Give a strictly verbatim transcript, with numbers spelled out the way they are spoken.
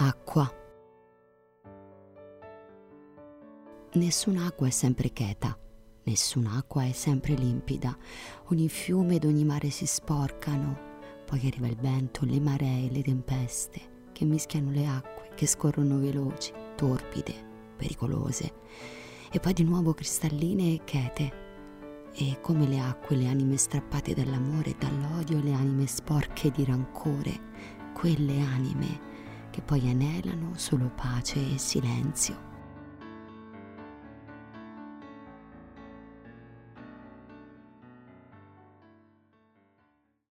Acqua. Nessun'acqua è sempre cheta, nessun'acqua è sempre limpida. Ogni fiume ed ogni mare si sporcano, poi arriva il vento, le maree, le tempeste che mischiano le acque, che scorrono veloci, torbide, pericolose, e poi di nuovo cristalline e chete. E come le acque, le anime strappate dall'amore e dall'odio, le anime sporche di rancore, quelle anime che poi anelano solo pace e silenzio.